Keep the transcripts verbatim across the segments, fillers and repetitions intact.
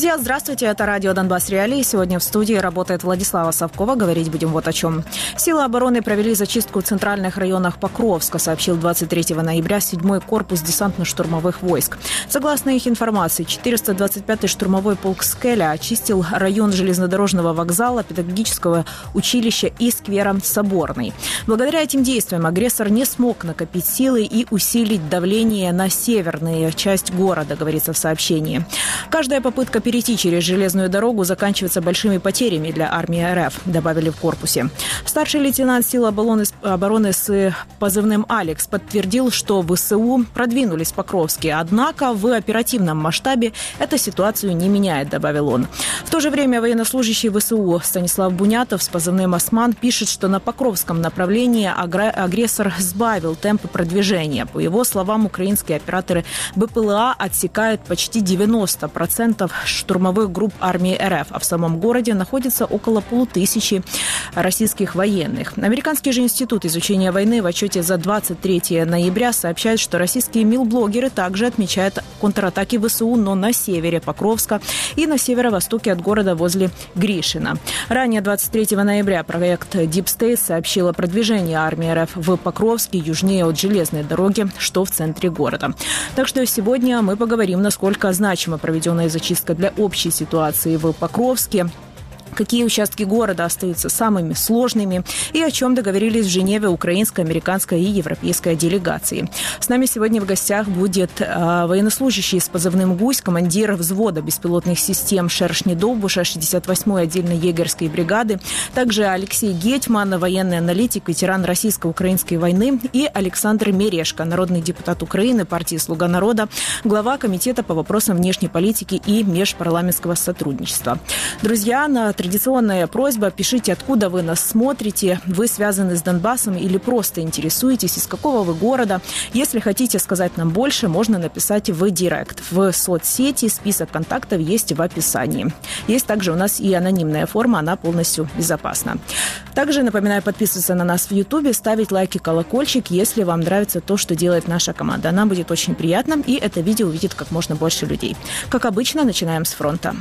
Друзья, здравствуйте, это радио «Донбасс Реалии». Сегодня в студии работает Владислава Совкова. Говорить будем вот о чем. Силы обороны провели зачистку в центральных районах Покровска, сообщил двадцать третьего ноября седьмой корпус десантно-штурмовых войск. Согласно их информации, четыреста двадцать пятый штурмовой полк «Скеля» очистил район железнодорожного вокзала, педагогического училища и сквера Соборный. Благодаря этим действиям агрессор не смог накопить силы и усилить давление на северную часть города, говорится в сообщении. Каждая попытка перейти через железную дорогу заканчивается большими потерями для армии РФ, добавили в корпусе. Старший лейтенант сил обороны с позывным «Алекс» подтвердил, что ВСУ продвинулись в Покровске, однако в оперативном масштабе эта ситуацию не меняет, добавил он. В то же время военнослужащий ВСУ Станислав Бунятов с позывным «Осман» пишет, что на Покровском направлении агрессор сбавил темпы продвижения. По его словам, украинские операторы БПЛА отсекают почти девяносто процентов штурмовых групп армии РФ, а в самом городе находится около полутысячи российских военных. Американский же институт изучения войны в отчете за двадцать третьего ноября сообщает, что российские милблогеры также отмечают контратаки ВСУ, но на севере Покровска и на северо-востоке от города возле Гришина. Ранее двадцать третьего ноября проект Deep State сообщил о продвижении армии РФ в Покровске, южнее от железной дороги, что в центре города. Так что сегодня мы поговорим, насколько значима проведенная зачистка для общей ситуации в Покровске, какие участки города остаются самыми сложными и о чем договорились в Женеве украинская, американская и европейская делегации. С нами сегодня в гостях будет э, военнослужащий с позывным «Гусь», командир взвода беспилотных систем «Шершни Довбуша» шестьдесят восьмой отдельной егерской бригады, также Алексей Гетьман, военный аналитик, ветеран российско-украинской войны, и Александр Мерешко, народный депутат Украины, партии «Слуга народа», глава комитета по вопросам внешней политики и межпарламентского сотрудничества. Друзья, на традиционная просьба, пишите, откуда вы нас смотрите, вы связаны с Донбассом или просто интересуетесь, из какого вы города. Если хотите сказать нам больше, можно написать в директ. В соцсети список контактов есть в описании. Есть также у нас и анонимная форма, она полностью безопасна. Также напоминаю подписываться на нас в Ютубе, ставить лайки, колокольчик, если вам нравится то, что делает наша команда. Нам будет очень приятно, и это видео увидит как можно больше людей. Как обычно, начинаем с фронта.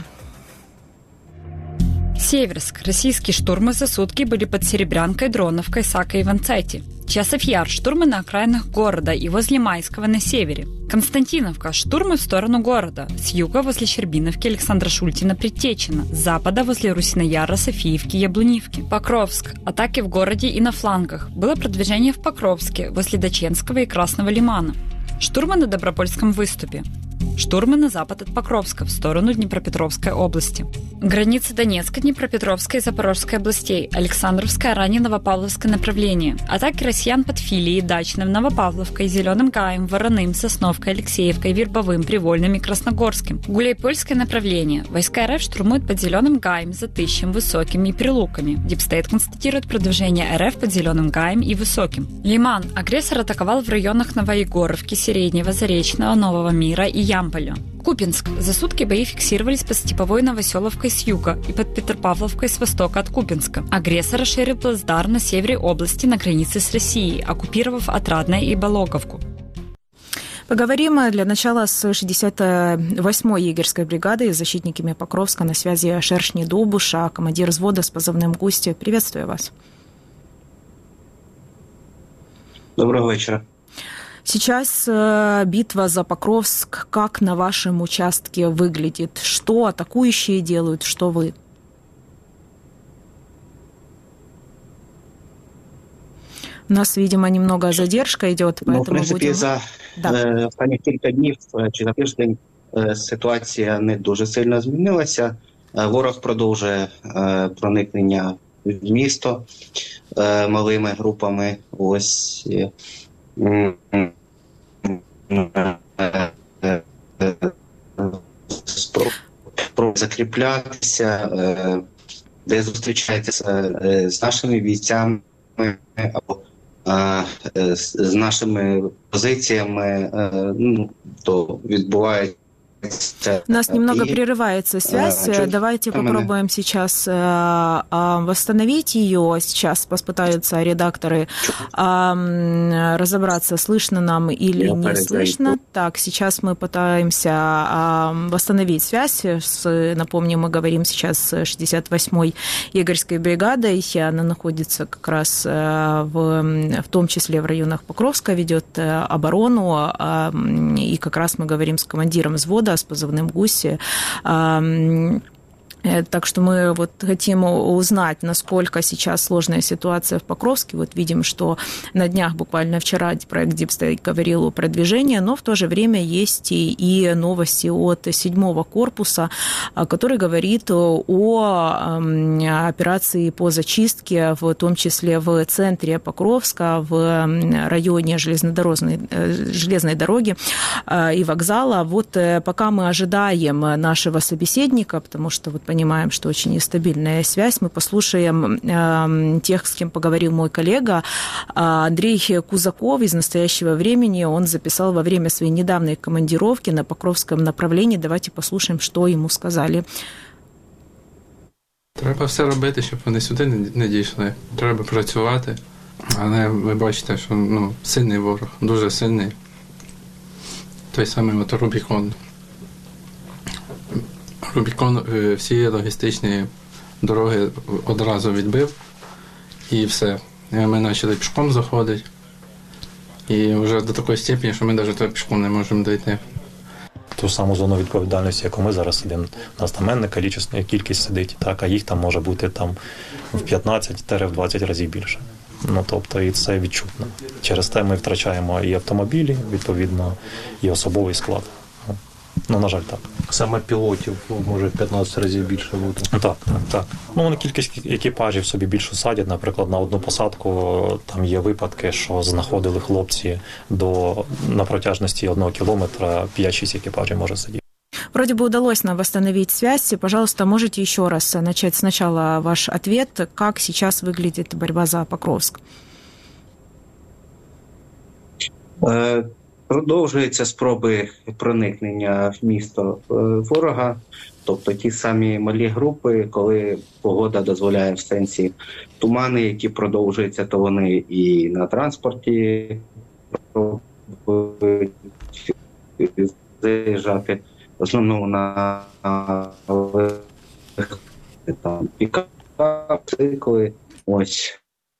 Северск. Российские штурмы за сутки были под Серебрянкой, Дроновкой, Сакой и Ванцете. Часов Яр. Штурмы на окраинах города и возле Майского на севере. Константиновка. Штурмы в сторону города. С юга возле Щербиновки, Александра Шультина, Предтечина. С запада возле Русинояра, Софиевки, Яблунивки. Покровск. Атаки в городе и на флангах. Было продвижение в Покровске, возле Даченского и Красного лимана. Штурмы на Добропольском выступе. Штурмы на запад от Покровска, в сторону Днепропетровской области. Границы Донецкой, Днепропетровской и Запорожской областей. Александровское, ранее Новопавловское направление. Атаки россиян под Филией, Дачным, Новопавловкой, Зеленым Гаем, Вороным, Сосновкой, Алексеевкой, Вербовым, Привольным и Красногорским. Гуляйпольское направление. Войска РФ штурмуют под Зеленым Гаем, Затыщем, Высоким и Прилуками. Дипстейт констатирует продвижение РФ под Зеленым Гаем и Высоким. Лиман. Агрессор атаковал в районах Новоегоровки, Среднего, Заречного, Нового Мира и Ямполя. Купинск. За сутки бои фиксировались под Степовой Новоселовкой с юга и под Петропавловкой с востока от Купинска. Агрессор расширил плацдарм на севере области на границе с Россией, оккупировав Отрадное и Балоговку. Поговорим для начала с шестьдесят восьмой егерской бригадой, защитниками Покровска. На связи Шершни Довбуша, командир взвода с позывным «Гусь». Приветствую вас. Доброго вечера. Сейчас битва за Покровск. Как на вашем участке выглядит? Что атакующие делают, что вы? У нас, видимо, немного задержка идет, поэтому ну, в принципі, будем... за да. останні кілька днів чи за тиждень ситуація не дуже сильно змінилася. Ворог продовжує проникнення в місто малими групами. Ось закріплятися, де зустрічається з нашими бійцями або з нашими позиціями, ну, то відбувається У нас немного прерывается связь. Давайте попробуем сейчас восстановить ее. Сейчас попытаются редакторы разобраться, слышно нам или не слышно. Так, сейчас мы пытаемся восстановить связь. С, напомню, мы говорим сейчас с шестьдесят восьмой егорьской бригадой. Она находится как раз в, в том числе в районах Покровска, ведет оборону. И как раз мы говорим с командиром взвода, с позывным «Гуси». Так что мы вот хотим узнать, насколько сейчас сложная ситуация в Покровске. Вот видим, что на днях, буквально вчера, проект Deep говорил о продвижении, но в то же время есть и новости от седьмого корпуса, который говорит о операции по зачистке, в том числе в центре Покровска, в районе железнодорожной, железной дороги и вокзала. Вот пока мы ожидаем нашего собеседника, потому что вот понимаем, что очень нестабильная связь. Мы послушаем э, тех, с кем поговорил мой коллега Андрей Кузаков из «Настоящего времени». Он записал во время своей недавней командировки на Покровском направлении. Давайте послушаем, что ему сказали. Треба все робити, щоб вони сюди не дійшли. Треба працювати. Але ви бачите, що ну, сильний ворог, дуже сильний. Той самий от Рубікон. Рубікон всі логістичні дороги одразу відбив, і все. Ми почали пішком заходити, і вже до такої степені, що ми навіть пішком не можемо дійти. Ту саму зону відповідальності, яку ми зараз сидимо, у нас там мене кількість сидить, так, а їх там може бути там в п'ятнадцять-двадцять разів більше. Ну, тобто, і це відчутно. Через те ми втрачаємо і автомобілі, відповідно, і особовий склад. Ну, на жаль, так. Саме пілотів може в п'ятнадцять разів більше бути. Так, так, так. Ну, вони кількість екіпажів собі більше садять. Наприклад, на одну посадку там є випадки, що знаходили хлопці до, на протяжності одного кілометра п'ять-шість екіпажів може сидіти. Вроде бы удалось нам восстановить связь. Пожалуйста, можете еще раз начать сначала ваш ответ, как сейчас выглядит борьба за Покровск? Продовжуються спроби проникнення в місто ворога, тобто ті самі малі групи, коли погода дозволяє в сенсі тумани, які продовжуються, то вони і на транспорті заїжджати, в основному на там, пікап, цикли, ось.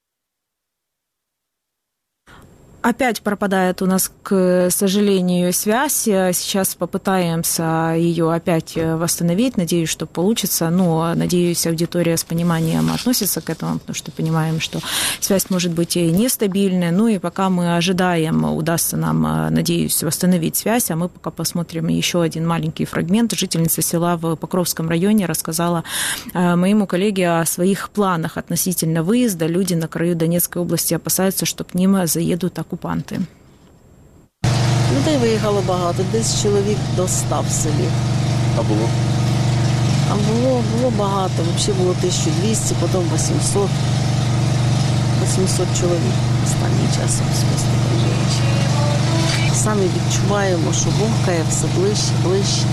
Опять пропадает у нас, к сожалению, связь. Сейчас попытаемся ее опять восстановить. Надеюсь, что получится. Но, надеюсь, аудитория с пониманием относится к этому, потому что понимаем, что связь может быть и нестабильной. Ну и пока мы ожидаем, удастся нам, надеюсь, восстановить связь. А мы пока посмотрим еще один маленький фрагмент. Жительница села в Покровском районе рассказала моему коллеге о своих планах относительно выезда. Люди на краю Донецкой области опасаются, что к ним заедут окупанти. Людей виїхало багато, десь чоловік до ста в селі. А було? А було, було багато, взагалі було тисяча двісті, потім вісімсот. вісімсот чоловік останнім часом спостерігаєш. Самі відчуваємо, що бухкає все ближче, ближче.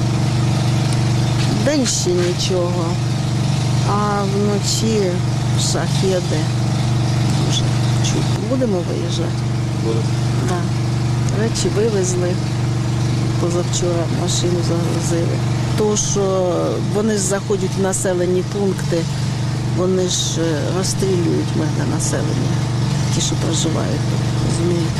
День ще нічого, а вночі шахеди дуже чутно. Будемо виїжджати. Буде? Так. Речі вивезли, позавчора машину загрузили. То, що вони ж заходять в населені пункти, вони ж розстрілюють мирне населення, ті, що проживають тут, розумієте.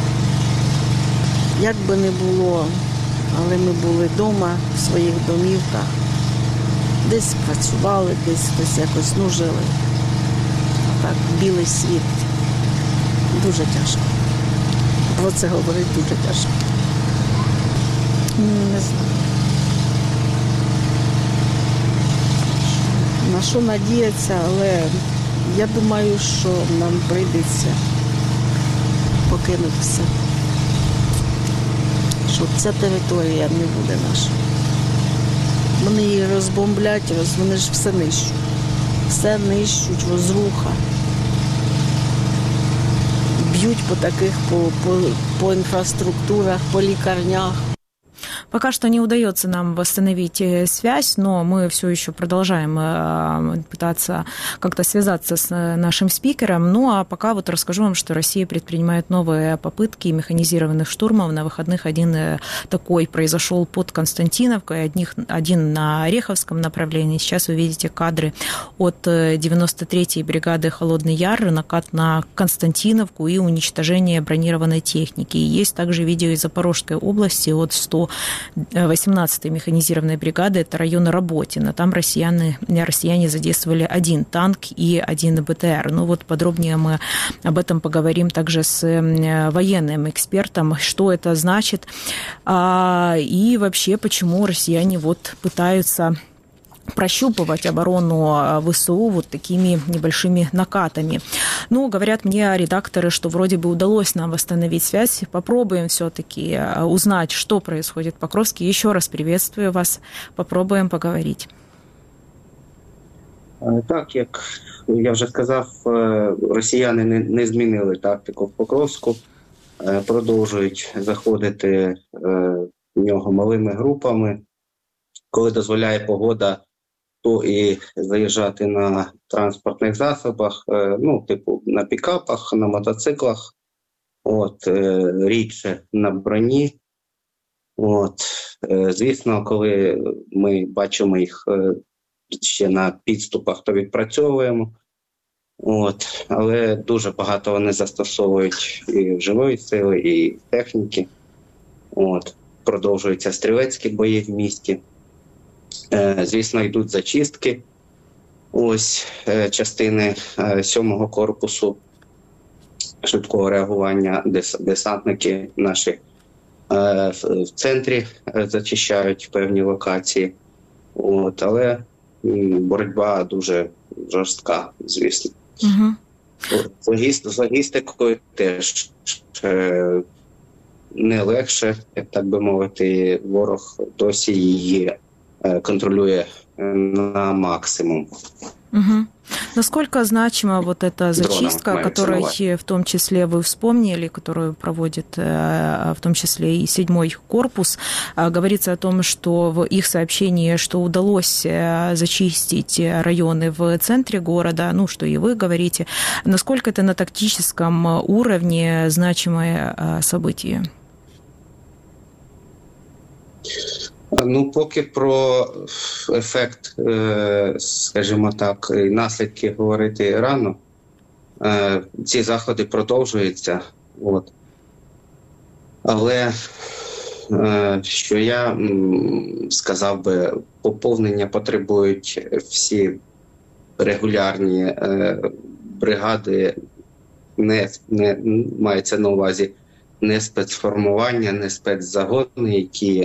Як би не було, але ми були вдома, в своїх домівках, десь працювали, десь хтось якось ну, жили. А так, білий світ. Дуже тяжко. Про це говорить дуже тяжко. Не знаю. На що надіятися, але я думаю, що нам прийдеться покинути все. Що ця територія не буде наша. Вони її розбомблять, роз... вони ж все нищуть. Все нищуть, розруха. Б'ють по таких, по, по, по інфраструктурах, по лікарнях. Пока что не удается нам восстановить связь, но мы все еще продолжаем пытаться как-то связаться с нашим спикером. Ну а пока вот расскажу вам, что Россия предпринимает новые попытки механизированных штурмов. На выходных один такой произошел под Константиновкой, одних, один на Ореховском направлении. Сейчас вы видите кадры от девяносто третьей бригады «Холодный Яр», накат на Константиновку и уничтожение бронированной техники. И есть также видео из Запорожской области от сто восемнадцатой механизированной бригады, это район Работино. Там россияне, россияне задействовали один танк и один БТР. Ну вот подробнее мы об этом поговорим также с военным экспертом, что это значит и вообще почему россияне вот пытаются прощупывать оборону ВСУ вот такими небольшими накатами. Ну, говорят мне редакторы, что вроде бы удалось нам восстановить связь. Попробуем все-таки узнать, что происходит в Покровске. Еще раз приветствую вас. Попробуем поговорити. Так, як я вже сказав, росіяни не, не змінили тактику в Покровську. Продовжують заходити в нього малими групами. Коли дозволяє погода, то і заїжджати на транспортних засобах, ну, типу на пікапах, на мотоциклах, от, рідше на броні. От, звісно, коли ми бачимо їх ще на підступах, то відпрацьовуємо. От, але дуже багато вони застосовують і живої сили, і техніки. От, продовжуються стрілецькі бої в місті. Звісно, йдуть зачистки. Ось частини сьомого корпусу швидкого реагування, десантники наші в центрі зачищають певні локації. От, але боротьба дуже жорстка, звісно. Угу. З логістикою теж не легше, як так би мовити, ворог досі її контролює на максимум. Угу. Насколько значима вот эта зачистка, о которой в том числе вы вспомнили, которую проводит в том числе и седьмой корпус? Говорится о том, что в их сообщении, что удалось зачистить районы в центре города, ну, что и вы говорите. Насколько это на тактическом уровне значимое событие? Ну, поки про ефект, скажімо так, наслідки говорити рано. Ці заходи продовжуються. От. Але, що я сказав би, поповнення потребують всі регулярні бригади, не, не мається на увазі не спецформування, не спецзагони, які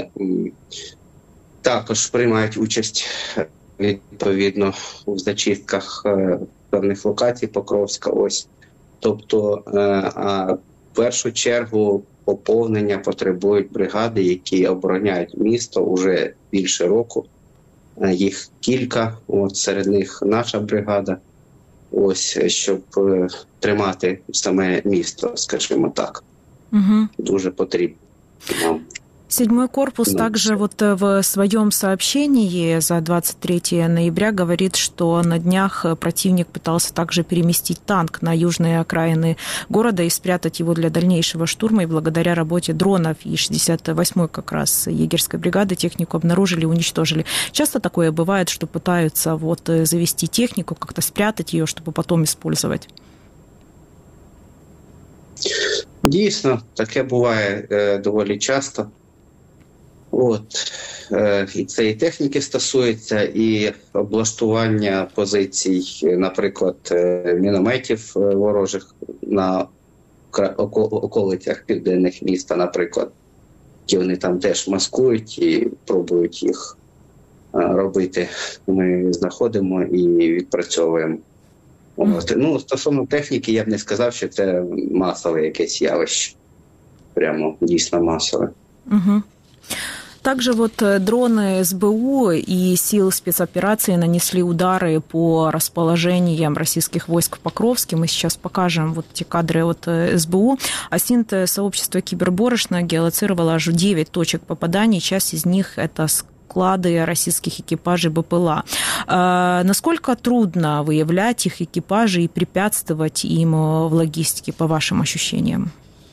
також приймають участь відповідно у зачистках певних локацій Покровська. Ось. Тобто, а в першу чергу поповнення потребують бригади, які обороняють місто уже більше року. Їх кілька, от серед них наша бригада. Ось, щоб тримати саме місто, скажімо так. Угу. Дуже потрібно. Седьмой корпус да. также вот в своем сообщении за двадцать третьего ноября говорит, что на днях противник пытался также переместить танк на южные окраины города и спрятать его для дальнейшего штурма. И благодаря работе дронов и шестьдесят восьмой как раз егерской бригады технику обнаружили и уничтожили. Часто такое бывает, что пытаются вот завести технику, как-то спрятать ее, чтобы потом использовать. Дійсно, таке буває е, доволі часто. От, е, і це і техніки стосується, і облаштування позицій, наприклад, е, мінометів е, ворожих на околицях південних міста, наприклад, які вони там теж маскують і пробують їх е, робити. Ми знаходимо і відпрацьовуємо. От. Ну, стосовно техніки, я б не сказав, що це масове якесь явище. Прямо дійсно масове. Угу. Также вот дроны эс бэ у и сил спецоперации нанесли удары по расположениям российских войск в Покровске. Мы сейчас покажем вот эти кадры от эс бэ у. А СИНТ сообщество Киберборошно геолоцировало аж девять точек попаданий. Часть из них это склады российских экипажей бэ пэ эл а. А насколько трудно выявлять их экипажи и препятствовать им в логистике, по вашим ощущениям?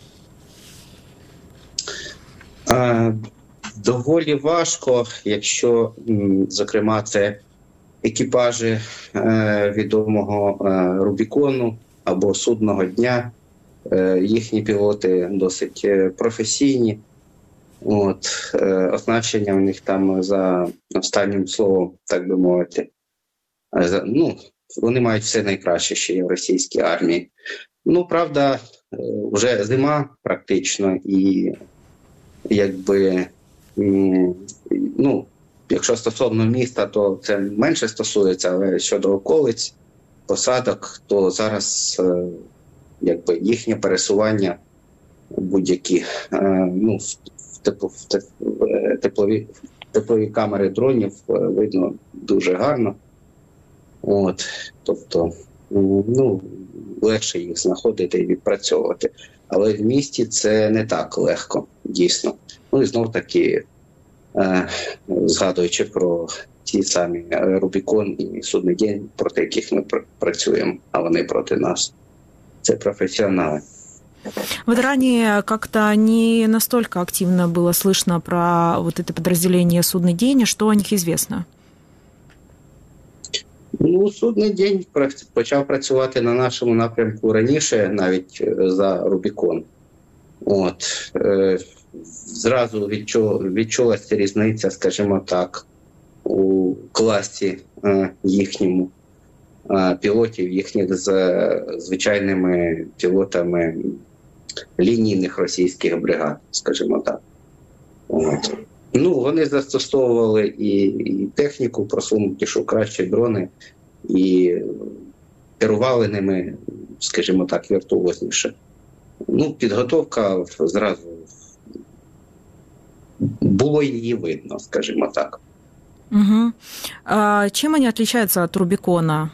А, доволі важко, якщо, зокрема, це екіпажі е, відомого е, Рубікону або Судного дня. Е, їхні пілоти досить професійні. От, е, оснащення в них там за останнім словом, так би мовити. За, ну, вони мають все найкраще, що є в російській армії. Ну, правда, е, вже зима практично, і якби, ну, якщо стосовно міста, то це менше стосується, але щодо околиць, посадок, то зараз е, якби їхнє пересування будь-які, е, ну, в теплові, теплові камери дронів видно дуже гарно. От, тобто, ну, легше їх знаходити і відпрацьовувати. Але в місті це не так легко, дійсно. Ну і знов таки, е, згадуючи про ті самі Рубікон і Судний день, проти яких ми пр- працюємо, а вони проти нас. Це професіонали. Вот ранее как-то не настолько активно было слышно про вот это подразделение «Судный день». Что о них известно? Ну, «Судний день» почав працювати на нашому напрямку раніше, навіть за Рубікон. От. Е, зразу відчу, відчулася різниця, скажімо так, у класі е, їхньому е, пілотів, їхніх з звичайними пілотами лінійних російських бригад, скажімо так. От. Ну, вони застосовували і, і техніку просунутішу, кращі дрони, і керували ними, скажімо так, віртуозніше. Ну, підготовка зразу було її видно, скажімо так. Угу. А чим вони відрізняються від Рубікона?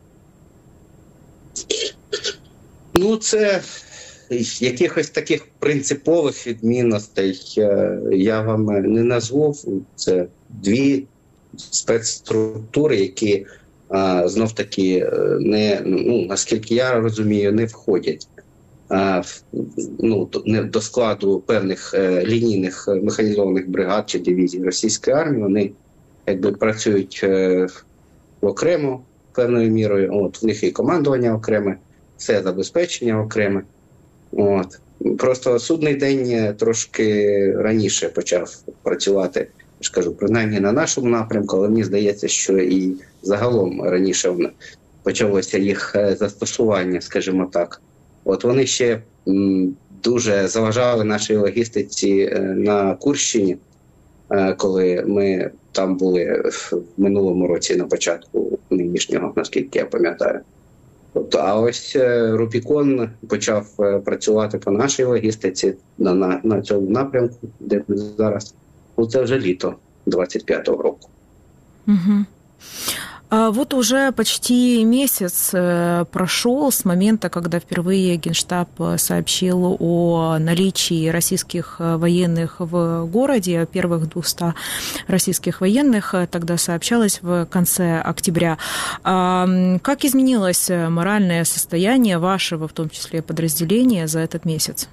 Ну, це якихось таких принципових відмінностей я вам не назву. Це дві спецструктури, які знов-таки, не, ну, наскільки я розумію, не входять ну, до складу певних лінійних механізованих бригад чи дивізій російської армії. Вони якби працюють окремо певною мірою. От, в них і командування окреме, все забезпечення окреме. От. Просто Судний день трошки раніше почав працювати, я ж кажу, принаймні на нашому напрямку, але мені здається, що і загалом раніше почалося їх застосування, скажімо так. От вони ще м, дуже заважали нашій логістиці на Курщині, коли ми там були в минулому році на початку нинішнього, наскільки я пам'ятаю. Тобто, а ось Рубікон почав працювати по нашій логістиці на, на, на цьому напрямку, де ми зараз. Ну, це вже літо двадцять п'ятого року. Угу. А вот уже почти месяц прошел с момента, когда впервые Генштаб сообщил о наличии российских военных в городе, о первых двухстах российских военных, тогда сообщалось в конце октября. Как изменилось моральное состояние вашего, в том числе подразделения, за этот месяц?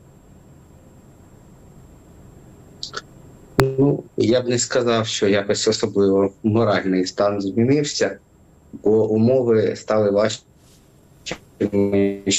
Ну, я б не сказав, що якось особливо моральний стан змінився, бо умови стали важчими.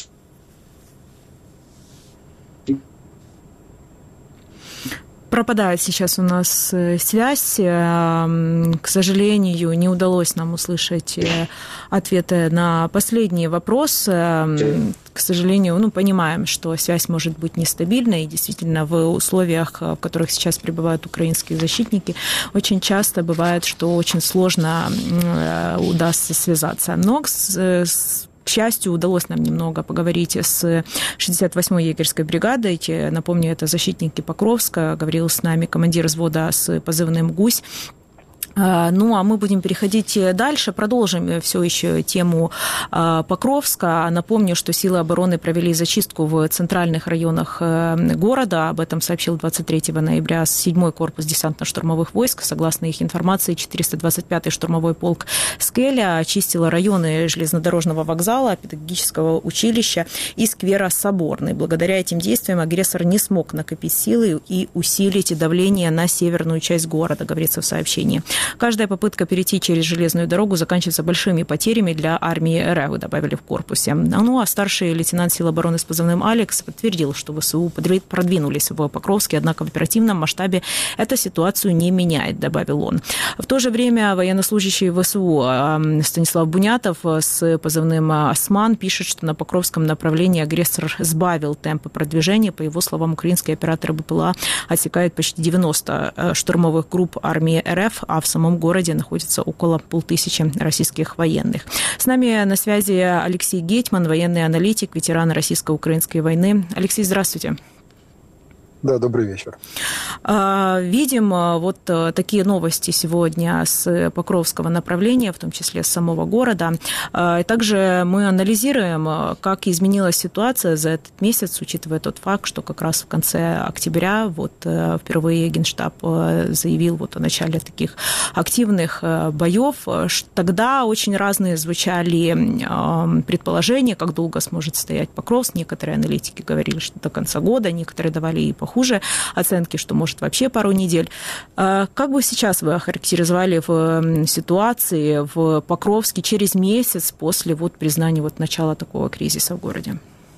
Пропадает сейчас у нас связь. К сожалению, не удалось нам услышать ответы на последний вопрос. К сожалению, ну, понимаем, что связь может быть нестабильной, и действительно в условиях, в которых сейчас пребывают украинские защитники, очень часто бывает, что очень сложно удастся связаться. Но К счастью, удалось нам немного поговорить с шестьдесят восьмой егерской бригадой. Напомню, это защитники Покровска. Говорил с нами командир взвода с позывным «Гусь». Ну, а мы будем переходить дальше. Продолжим все еще тему Покровска. Напомню, что силы обороны провели зачистку в центральных районах города. Об этом сообщил двадцать третьего ноября седьмой корпус десантно-штурмовых войск. Согласно их информации, четыреста двадцать пятый штурмовой полк «Скеля» очистила районы железнодорожного вокзала, педагогического училища и сквера Соборный. Благодаря этим действиям агрессор не смог накопить силы и усилить давление на северную часть города, говорится в сообщении. Каждая попытка перейти через железную дорогу заканчивается большими потерями для армии РФ, добавили в корпусе. Ну, а старший лейтенант сил обороны с позывным «Алекс» подтвердил, что ВСУ продвинулись в Покровске, однако в оперативном масштабе эта ситуацию не меняет, добавил он. В то же время военнослужащий ВСУ Станислав Бунятов с позывным «Осман» пишет, что на Покровском направлении агрессор сбавил темпы продвижения. По его словам, украинские операторы БПЛА отсекают почти девяносто штурмовых групп армии РФ, а в самом городе находится около полтысячи российских военных. С нами на связи Алексей Гетьман, военный аналитик, ветеран российско-украинской войны. Алексей, здравствуйте. Да, добрый вечер. Видим вот такие новости сегодня с Покровского направления, в том числе с самого города. И также мы анализируем, как изменилась ситуация за этот месяц, учитывая тот факт, что как раз в конце октября вот впервые Генштаб заявил вот о начале таких активных боев. Тогда очень разные звучали предположения, как долго сможет стоять Покровск. Некоторые аналитики говорили, что до конца года, некоторые давали и похуже оценки, что может вообще пару недель. Как бы сейчас вы охарактеризовали в ситуации в Покровске через месяц после вот признания вот начала такого кризиса в городе?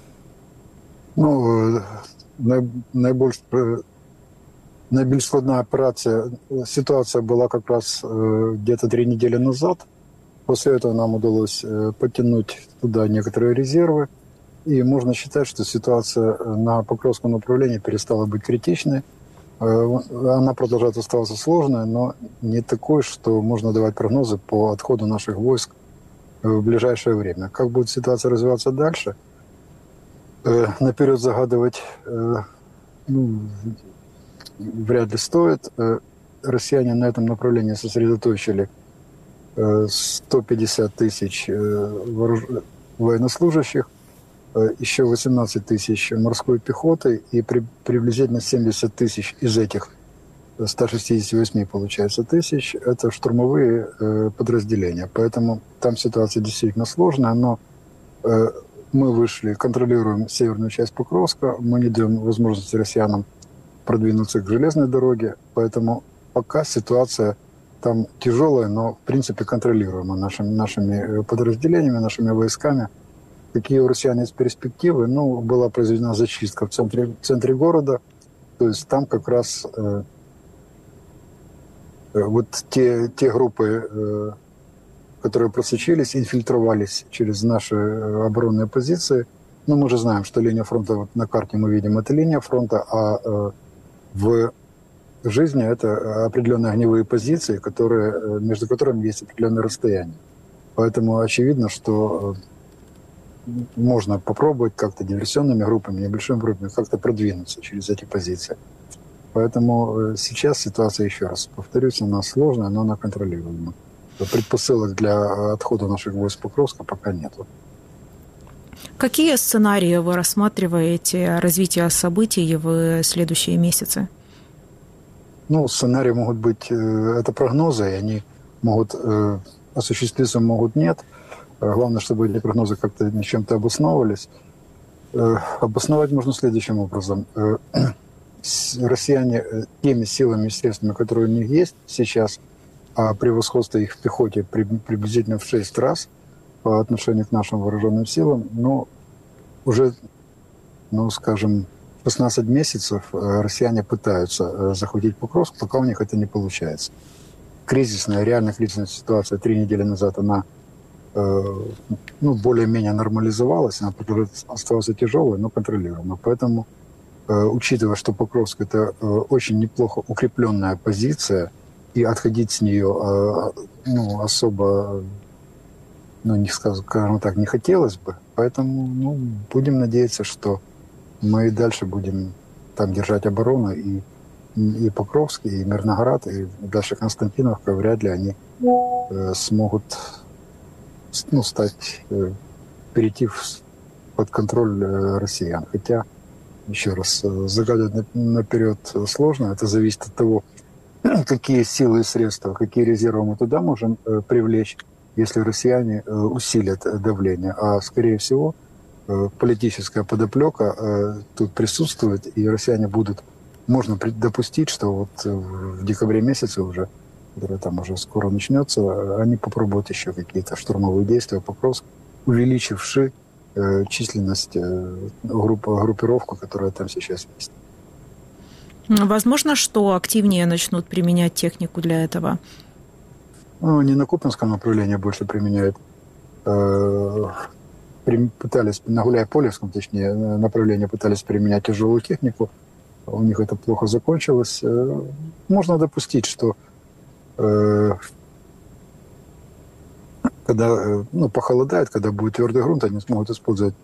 Ну, наибольш, наиболь складная операция, ситуация была как раз где-то три недели назад. После этого нам удалось подтянуть туда некоторые резервы. И можно считать, что ситуация на Покровском направлении перестала быть критичной. Она продолжает оставаться сложной, но не такой, что можно давать прогнозы по отходу наших войск в ближайшее время. Как будет ситуация развиваться дальше? Наперед загадывать ну, вряд ли стоит. Россияне на этом направлении сосредоточили сто пятьдесят тысяч военнослужащих, еще восемнадцать тысяч морской пехоты и при, приблизительно семьдесят тысяч из этих ста шестидесяти восьми, получается, тысяч – это штурмовые э, подразделения. Поэтому там ситуация действительно сложная, но э, мы вышли, контролируем северную часть Покровска, мы не даем возможности россиянам продвинуться к железной дороге, поэтому пока ситуация там тяжелая, но в принципе контролируема нашими, нашими подразделениями, нашими войсками. Какие у россиян есть перспективы? Ну, была произведена зачистка в центре, в центре города. То есть там как раз э, вот те, те группы, э, которые просочились, инфильтровались через наши оборонные позиции. Ну, мы же знаем, что линия фронта, вот на карте мы видим, это линия фронта, а э, в жизни это определенные огневые позиции, которые, между которыми есть определенное расстояние. Поэтому очевидно, что можно попробовать как-то диверсионными группами, небольшими группами как-то продвинуться через эти позиции. Поэтому сейчас ситуация, еще раз повторюсь, она сложная, но она контролируема. Предпосылок для отхода наших войск Покровска пока нет. Какие сценарии вы рассматриваете развития событий в следующие месяцы? Ну, сценарии могут быть, это прогнозы, и они могут осуществиться, могут нет. Главное, чтобы эти прогнозы как-то чем-то обосновывались. Обосновать можно следующим образом. Россияне теми силами и средствами, которые у них есть сейчас, а превосходство их в пехоте приблизительно в шесть раз по отношению к нашим вооруженным силам, но уже, ну, скажем, шестнадцать месяцев россияне пытаются захватить Покровск, пока у них это не получается. Кризисная, реально кризисная ситуация три недели назад, она ну, более-менее нормализовалась, она оставалась тяжелой, но контролируемой. Поэтому, учитывая, что Покровск – это очень неплохо укрепленная позиция, и отходить с нее ну, особо ну, не скажем так, не хотелось бы. Поэтому ну, будем надеяться, что мы и дальше будем там держать оборону, и, и Покровск, и Мирноград, и дальше Константиновка, вряд ли они э, смогут ну, стать, э, перейти в, под контроль э, россиян. Хотя, еще раз, э, загадывать наперед сложно, это зависит от того, какие силы и средства, какие резервы мы туда можем э, привлечь, если россияне э, усилят давление. А, скорее всего, э, политическая подоплека э, тут присутствует, и россияне будут... Можно допустить, что вот в декабре месяце уже, который там уже скоро начнется, они попробуют еще какие-то штурмовые действия, Покровск, увеличивши э, численность э, групп, группировку, которая там сейчас есть. Возможно, что активнее начнут применять технику для этого? Ну, не на Купинском направлении больше применяют. Пытались, на Гуляй-Полевском, точнее, направлении пытались применять тяжелую технику. У них это плохо закончилось. Можно допустить, что когда ну, похолодает, когда будет твердый грунт, они смогут использовать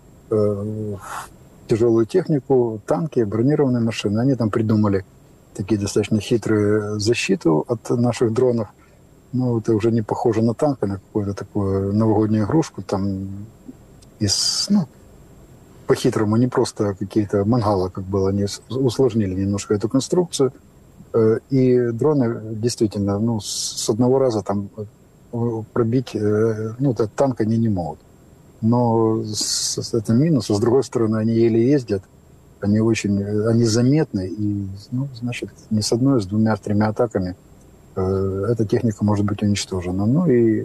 тяжелую технику, танки, бронированные машины. Они там придумали такие достаточно хитрые защиту от наших дронов. Ну, это уже не похоже на танк, а на какую-то такую новогоднюю игрушку. Там из, ну, по-хитрому, не просто какие-то мангалы, как было, они усложнили немножко эту конструкцию. И дроны действительно, ну, с одного раза там пробить, ну, этот танк они не могут. Но с, с, это минус, а с другой стороны, они еле ездят, они очень, они заметны, и, ну, значит, не с одной, а с двумя, с тремя атаками э, эта техника может быть уничтожена. Ну и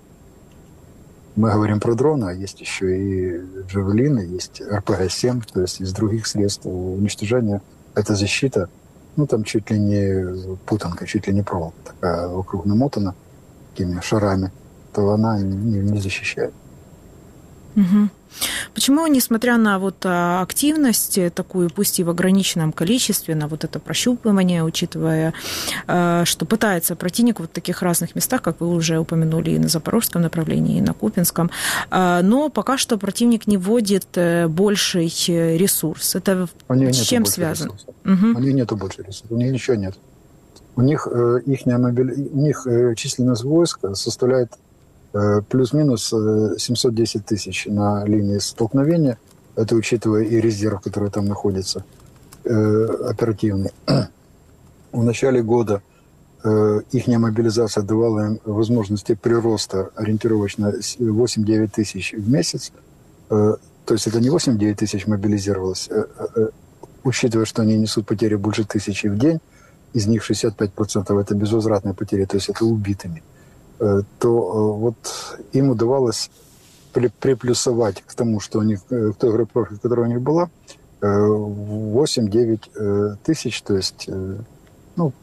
мы говорим про дроны, а есть еще и джавелины, есть эр пэ гэ семь, то есть из других средств уничтожения. Это защита, ну, там чуть ли не путанка, чуть ли не проволока такая вокруг намотана такими шарами, то она не, не защищает. Угу. Почему, несмотря на вот активность такую, пусть и в ограниченном количестве, на вот это прощупывание, учитывая, что пытается противник вот в таких разных местах, как вы уже упомянули, и на Запорожском направлении, и на Купинском, но пока что противник не вводит больший ресурс. Это с чем связано? Угу. У них нету больше ресурсов, у них ничего нет. У них, их, мобили... у них численность войск составляет плюс-минус семьсот десять тысяч на линии столкновения. Это учитывая и резерв, который там находится, э, оперативный. В начале года э, их мобилизация давала им возможности прироста ориентировочно восемь-девять тысяч в месяц. Э, то есть это не восемь-девять тысяч мобилизировалось, э, э, учитывая, что они несут потери больше тысячи в день, из них шестьдесят пять процентов это безвозвратные потери, то есть это убитыми, то вот им удавалось приплюсовать к тому, что у них, к той группировке, которая у них была, восемь-девять тысяч, то есть, ну,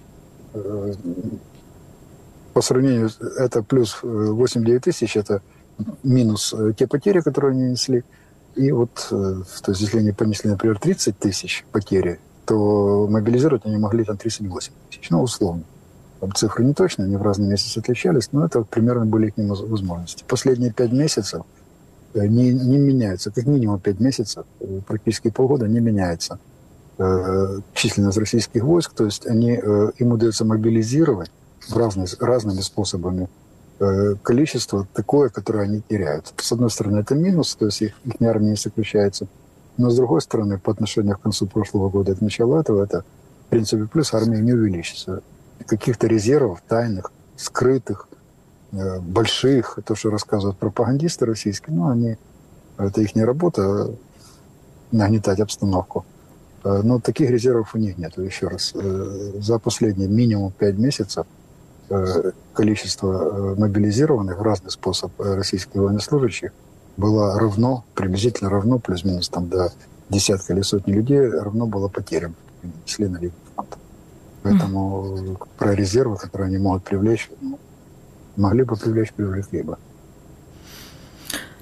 по сравнению, это плюс восемь-девять тысяч, это минус те потери, которые они несли. И вот, то есть, если они понесли, например, тридцать тысяч потери, то мобилизировать они могли там тридцать восемь тысяч, ну, условно. Цифры не точно, они в разные месяцы отличались, но это примерно были их возможности. Последние пять месяцев не, не меняется, как минимум пять месяцев, практически полгода не меняется э, численность российских войск, то есть они, э, им удается мобилизировать в разные, разными способами э, количество такое, которое они теряют. С одной стороны, это минус, то есть их, их армия не сокращается, но с другой стороны, по отношению к концу прошлого года, к началу этого, это, в принципе, плюс армия не увеличится. Каких-то резервов тайных, скрытых, э, больших, то, что рассказывают пропагандисты российские, ну, они, это их не работа, нагнетать обстановку. Э, но таких резервов у них нет. Еще раз, э, за последние минимум пять месяцев э, количество э, мобилизированных в разный способ российских военнослужащих было равно, приблизительно равно, плюс-минус там до десятка или сотни людей, равно было потерям, если на линии фронта. Поэтому про резервы, которые они могут привлечь, могли бы привлечь, привлекли бы.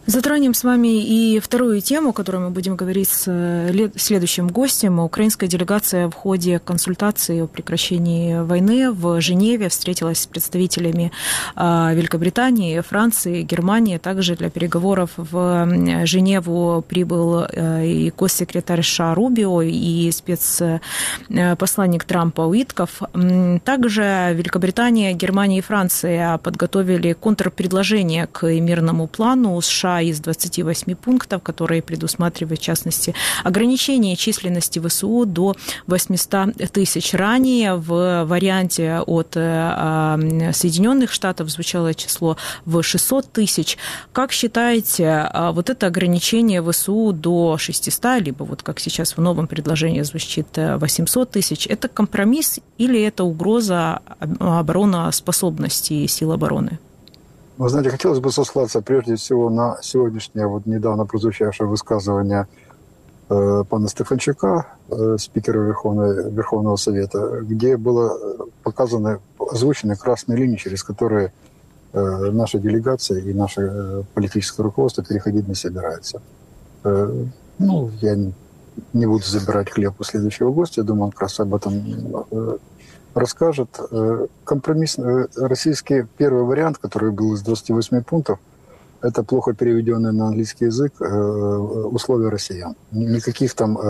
Затронем с вами и вторую тему, о которой мы будем говорить с следующим гостем. Украинская делегация в ходе консультации о прекращении войны в Женеве встретилась с представителями Великобритании, Франции, Германии. Также для переговоров в Женеву прибыл и госсекретарь США Рубио, и спецпосланник Трампа Уитков. Также Великобритания, Германия и Франция подготовили контрпредложение к мирному плану США из двадцати восьми пунктов, которые предусматривают, в частности, ограничение численности ВСУ до восьмисот тысяч. Ранее в варианте от Соединенных Штатов звучало число в шестьсот тысяч. Как считаете, вот это ограничение ВСУ до шестисот, либо вот как сейчас в новом предложении звучит восемьсот тысяч, это компромисс или это угроза обороноспособности сил обороны? Вы знаете, хотелось бы сослаться прежде всего на сегодняшнее, вот недавно прозвучавшее высказывание э, пана Стефанчука, э, спикера Верховного, Верховного Совета, где было показаны, озвучены красные линии, через которые э, наша делегация и наше э, политическое руководство переходить не собирается. Э, ну, я не, не буду забирать хлеб у следующего гостя, я думаю, он как раз об этом э, расскажет. Компромисс, российский первый вариант, который был из двадцати восьми пунктов, это плохо переведенный на английский язык условия россиян. Никаких там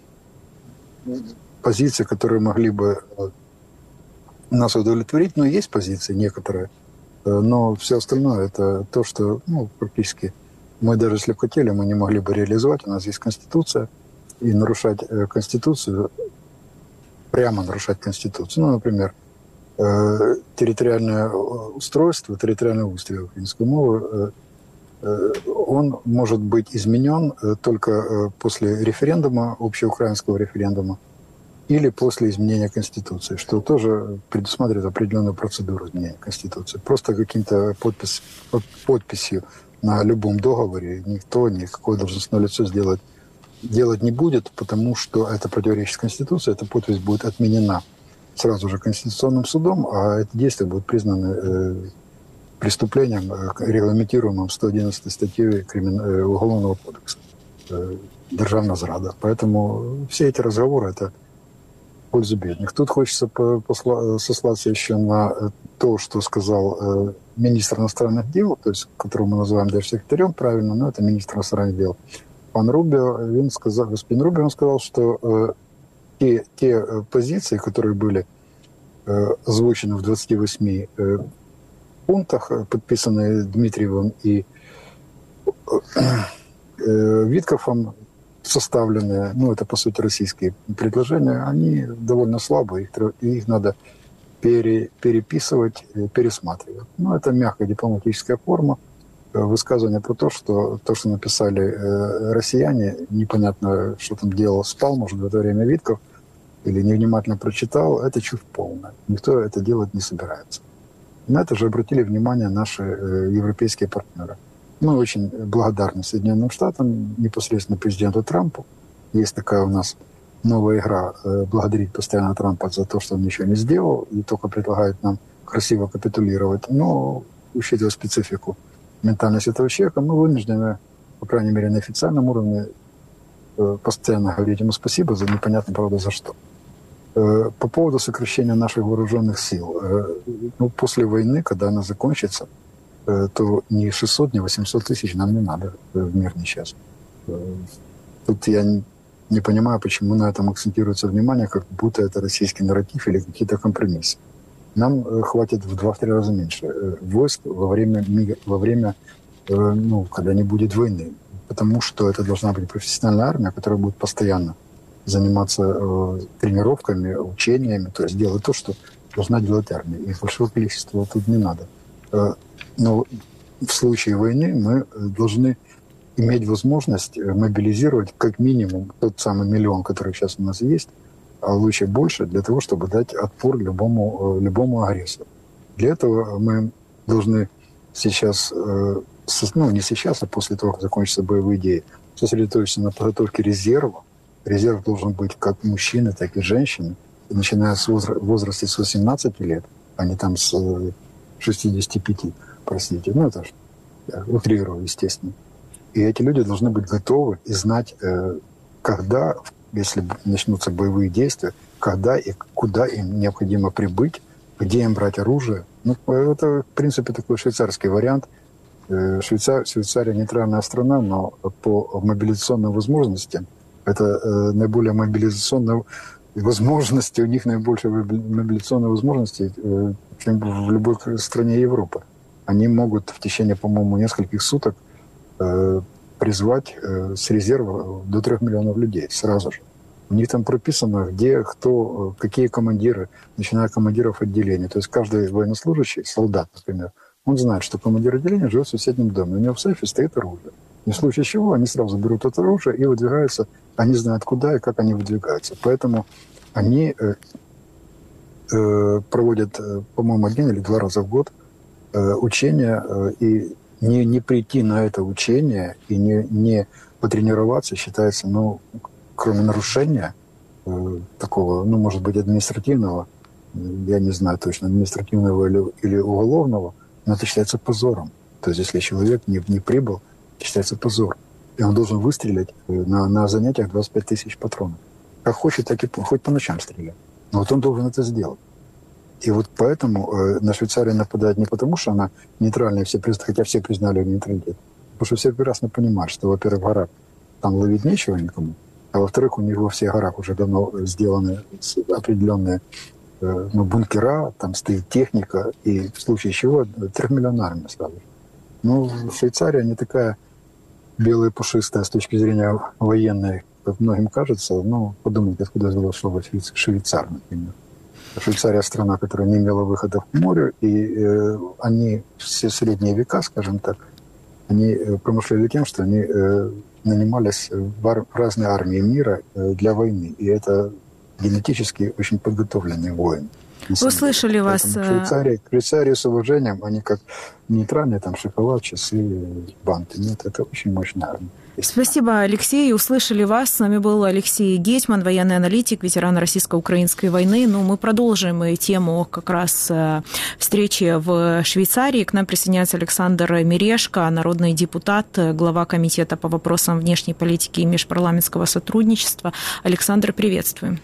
позиций, которые могли бы нас удовлетворить, но есть позиции некоторые, но все остальное это то, что ну, практически мы даже если бы хотели, мы не могли бы реализовать. У нас есть Конституция, и нарушать Конституцию, прямо нарушать Конституцию. Ну, например, э, территориальное устройство, территориальное устрой украинской мовы, э, э, он может быть изменен э, только э, после референдума, общеукраинского референдума, или после изменения Конституции, что тоже предусматривает определенную процедуру изменения Конституции. Просто каким-то подпись, подписью на любом договоре никто никакое должностное лицо сделать делать не будет, потому что это противоречит Конституции, эта подпись будет отменена сразу же Конституционным судом, а это действие будет признано э, преступлением, э, регламентируемым сто одиннадцатой статьей Кримин... э, Уголовного кодекса э, «Державная зрада». Поэтому все эти разговоры – это пользу бедных. Тут хочется посла... сослаться еще на то, что сказал э, министр иностранных дел, то есть, которого мы называем даже секретарем правильно, но это министр иностранных дел. Пан Рубио, він сказав, господин Рубио, он сказал, что э, те, те позиции, которые были э, озвучены в двадцати восьми э, пунктах, подписанные Дмитриевым и э, Виткофом, составленные, ну, это, по сути, российские предложения, они довольно слабые, их, их надо пере, переписывать, пересматривать. Ну, это мягкая дипломатическая форма, высказывание про то, что то, что написали э, россияне, непонятно, что там делал, спал, может, в это время Витков, или невнимательно прочитал, это чушь полная. Никто это делать не собирается. На это же обратили внимание наши э, европейские партнеры. Мы очень благодарны Соединенным Штатам, непосредственно президенту Трампу. Есть такая у нас новая игра э, благодарить постоянно Трампа за то, что он ничего не сделал, и только предлагает нам красиво капитулировать. Но, учитывая специфику ментальность этого человека, мы вынуждены, по крайней мере, на официальном уровне постоянно говорить ему спасибо за непонятно, правда, за что. По поводу сокращения наших вооруженных сил. Ну, после войны, когда она закончится, то ни шестьсот, ни восемьсот тысяч нам не надо в мирный час. Тут я не понимаю, почему на этом акцентируется внимание, как будто это российский нарратив или какие-то компромиссы. Нам хватит в два-три раза меньше войск во время, во время ну, когда не будет войны. Потому что это должна быть профессиональная армия, которая будет постоянно заниматься э, тренировками, учениями, то есть делать то, что должна делать армия. И большого количества тут не надо. Э, но в случае войны мы должны иметь возможность мобилизировать как минимум тот самый миллион, который сейчас у нас есть, а лучше больше, для того, чтобы дать отпор любому, любому агрессору. Для этого мы должны сейчас, ну не сейчас, а после того, как закончатся боевые действия, сосредоточиться на подготовке резерва. Резерв должен быть как мужчины, так и женщины, начиная с возраста с восемнадцати лет, а не там с шестидесяти пяти, простите. Ну, это же я утрирую, естественно. И эти люди должны быть готовы и знать, когда, если начнутся боевые действия, когда и куда им необходимо прибыть, где им брать оружие. Ну, это, в принципе, такой швейцарский вариант. Швейцар, Швейцария нейтральная страна, но по мобилизационным возможностям это наиболее мобилизационная возможности, у них наибольшие мобилизационные возможности, чем в любой стране Европы. Они могут в течение, по-моему, нескольких суток призвать с резерва до трех миллионов людей сразу же. У них там прописано, где, кто, какие командиры, начиная от командиров отделения. То есть каждый военнослужащий, солдат, например, он знает, что командир отделения живет в соседнем доме. У него в сейфе стоит оружие. И в случае чего они сразу берут это оружие и выдвигаются. Они знают, куда и как они выдвигаются. Поэтому они э, э, проводят, по-моему, один или два раза в год э, учения. Э, и не, не прийти на это учение и не, не потренироваться считается, ну, кроме нарушения э, такого, ну, может быть, административного, я не знаю точно, административного или, или уголовного, но это считается позором. То есть если человек не, не прибыл, это считается позор. И он должен выстрелить на, на занятиях двадцать пять тысяч патронов. Как хочет, так и хоть по ночам стрелять. Но вот он должен это сделать. И вот поэтому э, на Швейцарию нападают не потому, что она нейтральная, все, хотя все признали ее нейтралитет. Потому что все прекрасно понимают, что, во-первых, в горах там ловить нечего никому, а во-вторых, у них во всех горах уже давно сделаны определенные э, ну, бункера, там стоит техника, и в случае чего трехмиллионная армия сразу. Ну, Швейцария не такая белая и пушистая с точки зрения военной, как многим кажется. Ну, подумайте, откуда взялось слово «швейцар», например. Швейцария – страна, которая не имела выхода к морю, и э, они все средние века, скажем так, они промышляли тем, что они э, нанимались в, ар- в разные армии мира э, для войны. И это генетически очень подготовленные воины. Услышали вас. Швейцария, Швейцария с уважением, они как нейтральные, там шоколад, часы, банты. Нет, это очень мощная армия. Спасибо, Алексей. Услышали вас. С нами был Алексей Гетьман, военный аналитик, ветеран российско-украинской войны. Ну, мы продолжим тему как раз встречи в Швейцарии. К нам присоединяется Александр Мережко, народный депутат, глава комитета по вопросам внешней политики и межпарламентского сотрудничества. Александр, приветствуем.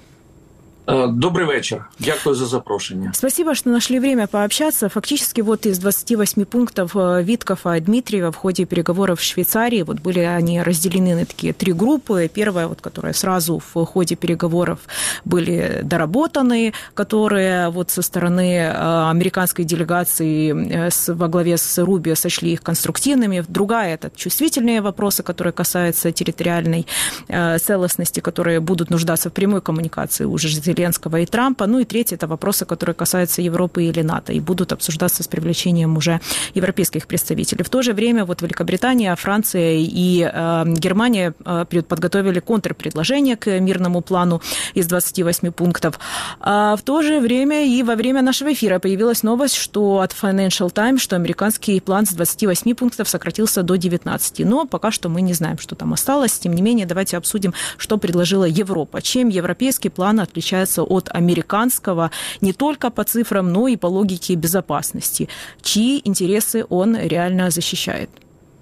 Добрый вечер. Дякую за запрошение. Спасибо, что нашли время пообщаться. Фактически вот из двадцати восьми пунктов Виткофа и Дмитриева в ходе переговоров в Швейцарии вот были они разделены на такие три группы. Первая, вот, которая сразу в ходе переговоров были доработаны, которые вот со стороны американской делегации во главе с Рубио сочли их конструктивными. Другая – это чувствительные вопросы, которые касаются территориальной целостности, которые будут нуждаться в прямой коммуникации уже жителей Зеленского и Трампа. Ну и третье – это вопросы, которые касаются Европы или НАТО и будут обсуждаться с привлечением уже европейских представителей. В то же время вот Великобритания, Франция и э, Германия э, подготовили контрпредложение к мирному плану из двадцати восьми пунктов. А в то же время и во время нашего эфира появилась новость, что от Financial Times, что американский план с двадцати восьми пунктов сократился до девятнадцати. Но пока что мы не знаем, что там осталось. Тем не менее, давайте обсудим, что предложила Европа. Чем европейский план отличается от американского не только по цифрам, но и по логике безопасности. Чьи интереси он реально защищает?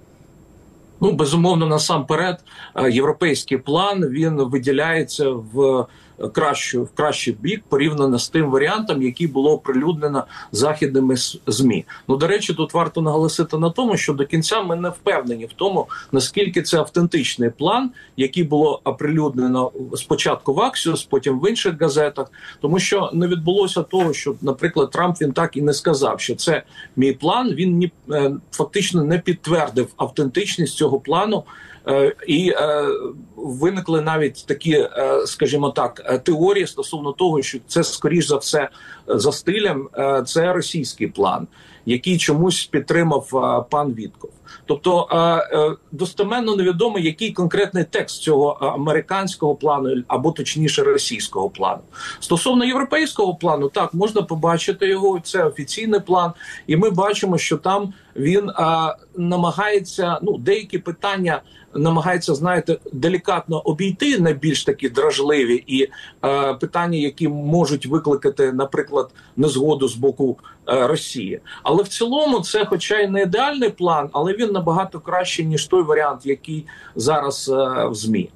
Ну, безумовно, насамперед, європейський план, він виділяється в кращу, в кращий бік порівняно з тим варіантом, який було оприлюднено західними ЗМІ. Ну, до речі, тут варто наголосити на тому, що до кінця ми не впевнені в тому, наскільки це автентичний план, який було оприлюднено спочатку в Axios, потім в інших газетах, тому що не відбулося того, що, наприклад, Трамп він так і не сказав, що це мій план, він ні, фактично не підтвердив автентичність цього плану. І е, виникли навіть такі, е, скажімо так, теорії стосовно того, що це, скоріш за все, за стилем, е, це російський план, який чомусь підтримав е, пан Вітков. Тобто е, е, достеменно невідомо, який конкретний текст цього американського плану, або точніше російського плану. Стосовно європейського плану, так, можна побачити його, це офіційний план, і ми бачимо, що там він е, намагається, ну, деякі питання намагається, знаєте, делікатно обійти найбільш такі дражливі і е, питання, які можуть викликати, наприклад, незгоду з боку Росії. Але в цілому це, хоча й не ідеальний план, але він набагато кращий, ніж той варіант, який зараз в ЗМІ.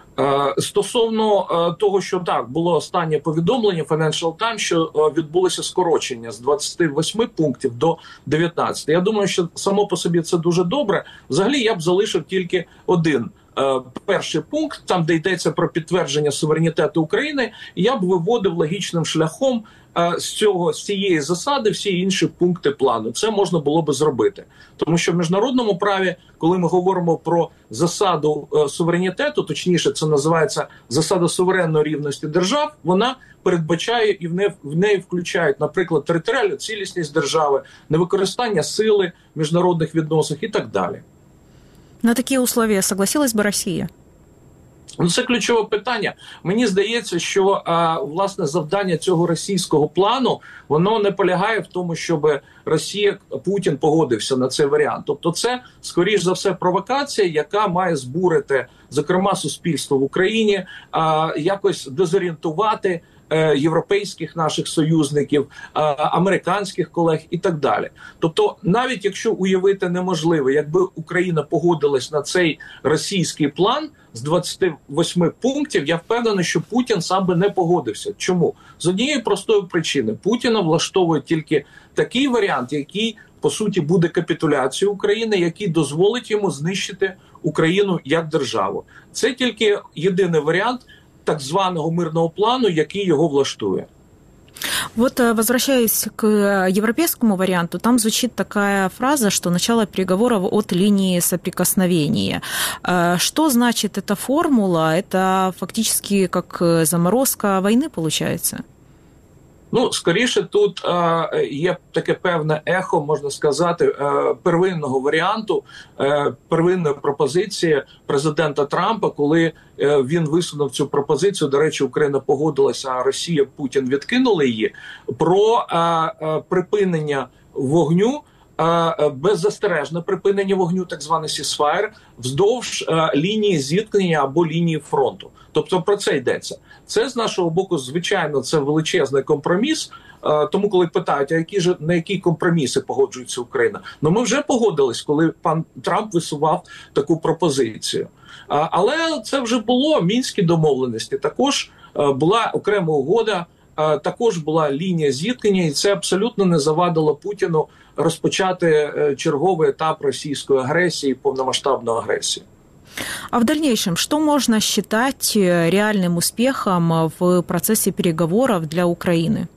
Стосовно того, що так, було останнє повідомлення Financial Times, що відбулося скорочення з двадцяти восьми пунктів до дев'ятнадцяти. Я думаю, що само по собі це дуже добре. Взагалі я б залишив тільки один перший пункт, там де йдеться про підтвердження суверенітету України, і я б виводив логічним шляхом з цього, з цієї засади всі інші пункти плану. Це можна було би зробити. Тому що в міжнародному праві, коли ми говоримо про засаду е, суверенітету, точніше це називається засада суверенної рівності держав, вона передбачає і в неї, в неї включають, наприклад, територіальну цілісність держави, невикористання сили в міжнародних відносинах і так далі. На такі условия согласилась би Росія? Ну, це ключове питання. Мені здається, що а, власне завдання цього російського плану, воно не полягає в тому, щоб Росія, Путін погодився на цей варіант. Тобто це, скоріш за все, провокація, яка має збурити, зокрема, суспільство в Україні, а, якось дезорієнтувати е, європейських наших союзників, а, американських колег і так далі. Тобто, навіть якщо уявити неможливо, якби Україна погодилась на цей російський план, з двадцяти восьми пунктів, я впевнений, що Путін сам би не погодився. Чому? З однієї простої причини. Путіна влаштовує тільки такий варіант, який, по суті, буде капітуляцією України, який дозволить йому знищити Україну як державу. Це тільки єдиний варіант так званого мирного плану, який його влаштує. Вот, возвращаясь к европейскому варианту, там звучит такая фраза, что начало переговоров от линии соприкосновения. Что значит эта формула? Это фактически как заморозка войны получается? Ну, скоріше, тут е, є таке певне ехо, можна сказати, е, первинного варіанту, е, первинної пропозиції президента Трампа, коли е, він висунув цю пропозицію, до речі, Україна погодилася, а Росія, Путін відкинули її, про е, е, припинення вогню, е, беззастережне припинення вогню, так званий ceasefire, вздовж е, лінії зіткнення або лінії фронту. Тобто про це йдеться. Це з нашого боку, звичайно, це величезний компроміс. Тому коли питають, а які ж на які компроміси погоджується Україна? Ну ми вже погодились, коли пан Трамп висував таку пропозицію. Але це вже було мінські домовленості. Також була окрема угода, також була лінія зіткнення, і це абсолютно не завадило Путіну розпочати черговий етап російської агресії, повномасштабної агресії. А в дальнейшем, что можно считать реальным успехом в процессе переговоров для Украины?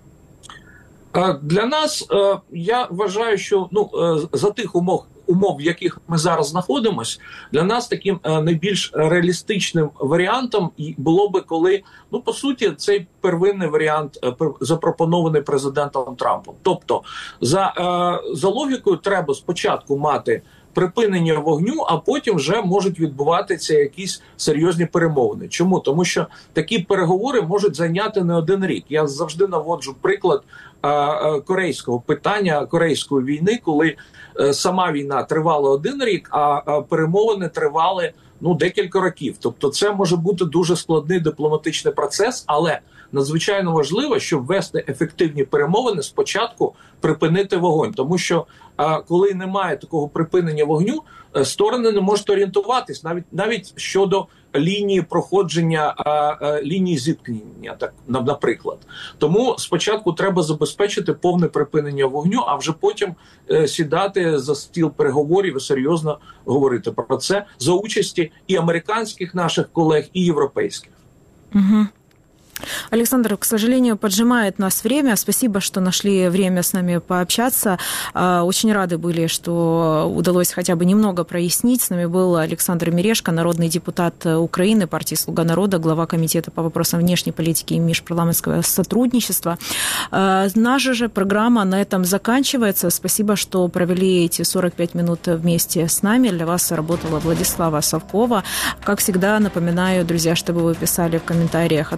Для нас, я вважаю, що ну, за тих умов, умов, в яких ми зараз знаходимося, для нас таким найбільш реалістичним варіантом було би, коли, ну, по суті, цей первинний варіант запропонований президентом Трампом. Тобто, за, за логікою, треба спочатку мати припинення вогню, а потім вже можуть відбуватися якісь серйозні перемовини. Чому? Тому що такі переговори можуть зайняти не один рік. Я завжди наводжу приклад а, а, корейського питання, корейської війни, коли а, сама війна тривала один рік, а, а перемовини тривали ну, декілька років. Тобто це може бути дуже складний дипломатичний процес, але надзвичайно важливо, щоб вести ефективні перемовини, спочатку припинити вогонь. Тому що а, коли немає такого припинення вогню, сторони не можуть орієнтуватись навіть, навіть щодо лінії проходження, а, а, лінії зіткнення, так, наприклад. Тому спочатку треба забезпечити повне припинення вогню, а вже потім е, сідати за стіл переговорів і серйозно говорити про це за участі і американських наших колег, і європейських. Угу. Александр, к сожалению, поджимает нас время. Спасибо, что нашли время с нами пообщаться. Очень рады были, что удалось хотя бы немного прояснить. С нами был Александр Мережко, народный депутат Украины, партии «Слуга народа», глава комитета по вопросам внешней политики и межпарламентского сотрудничества. Наша же программа на этом заканчивается. Спасибо, что провели эти сорок пять минут вместе с нами. Для вас работала Владислава Совкова. Как всегда, напоминаю, друзья, чтобы вы писали в комментариях, откуда вы нас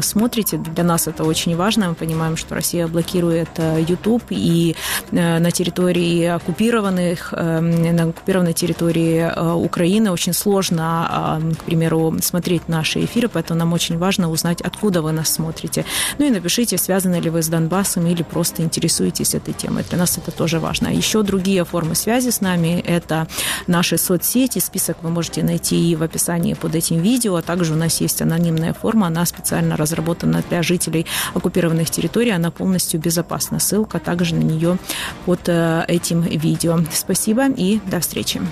нас смотрите. Для нас это очень важно. Мы понимаем, что Россия блокирует YouTube, и на территории оккупированных, на оккупированной территории Украины очень сложно, к примеру, смотреть наши эфиры, поэтому нам очень важно узнать, откуда вы нас смотрите. Ну и напишите, связаны ли вы с Донбассом или просто интересуетесь этой темой. Для нас это тоже важно. Еще другие формы связи с нами – это наши соцсети. Список вы можете найти в описании под этим видео. А также у нас есть анонимная форма. Она специально разработана для жителей оккупированных территорий. Она полностью безопасна. Ссылка также на нее под этим видео. Спасибо и до встречи.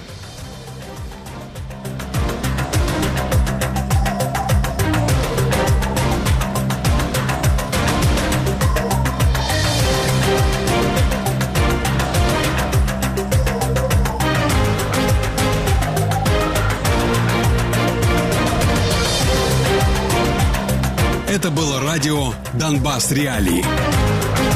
Это было радио «Донбасс Реалии».